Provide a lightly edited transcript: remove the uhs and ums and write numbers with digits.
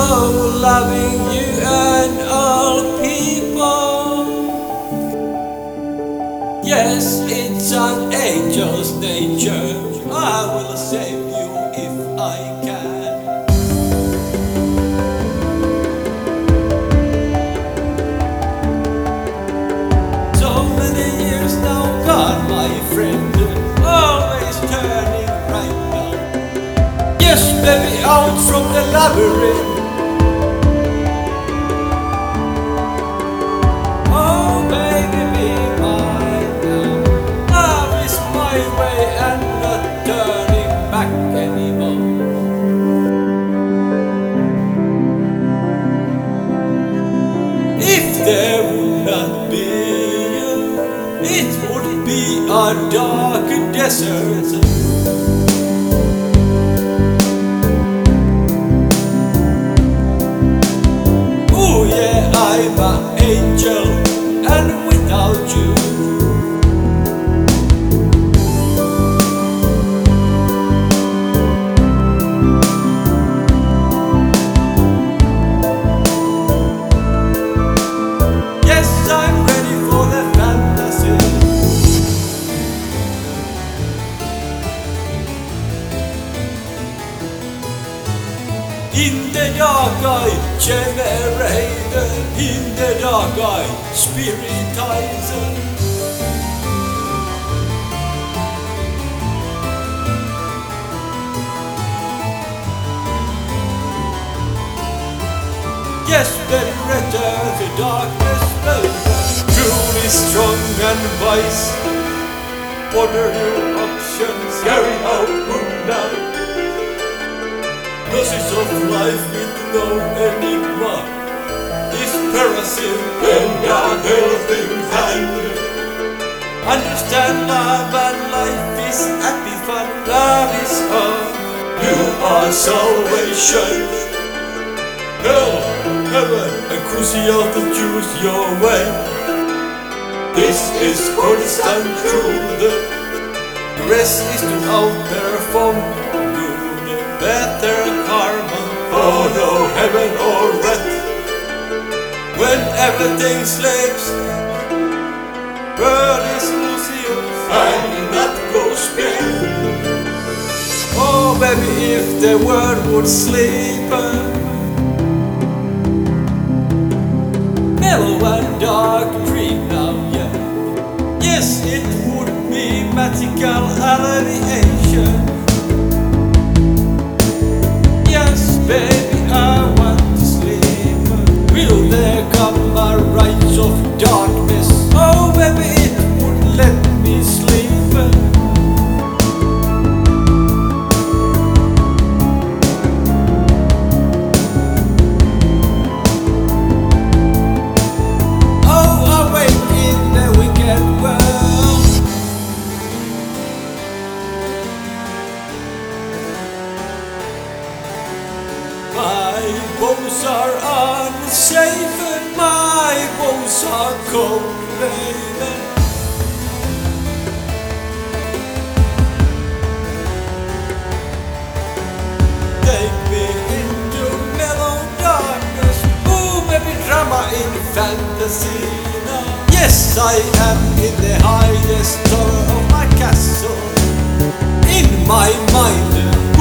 Oh, loving you and all people. Yes, it's an angel's nature. I will save you if I can. So many years now gone, my friend, always turning right now. Yes, baby, out from the labyrinth. Oh, baby, be mine now. Love is my way and not turning back anymore. If there would not be you, it would be a dark desert. Oh yeah, I'm an angel, and without you, yes, I'm ready for the fantasy. In the dark eye, generator. In the dark eye, spiritizer. Yes, better return to darkness, truly strong and wise. What are your options? Carry out good now. Process of life with no enigma is parasit and a helping hand. Understand love and life is happy fun. Love is all. You are salvation. Hell, heaven, and crucial to choose your way. This is constant truth. The rest is to outperform good, better karma. Oh no, heaven or wrath. When everything sleeps, world is Lucius and that goes speed. Oh baby, if the world would sleep, mellow and dark dream now, yeah. Yes, it would be magical alleviation. Yes, baby, I want to sleep. Will there come a rise of darkness? Oh baby, it would let me sleep. My bones are unsafe and my bones are cold, baby. Take me into mellow darkness. Ooh, baby, drama in fantasy now. Yes, I am in the highest tower of my castle. In my mind,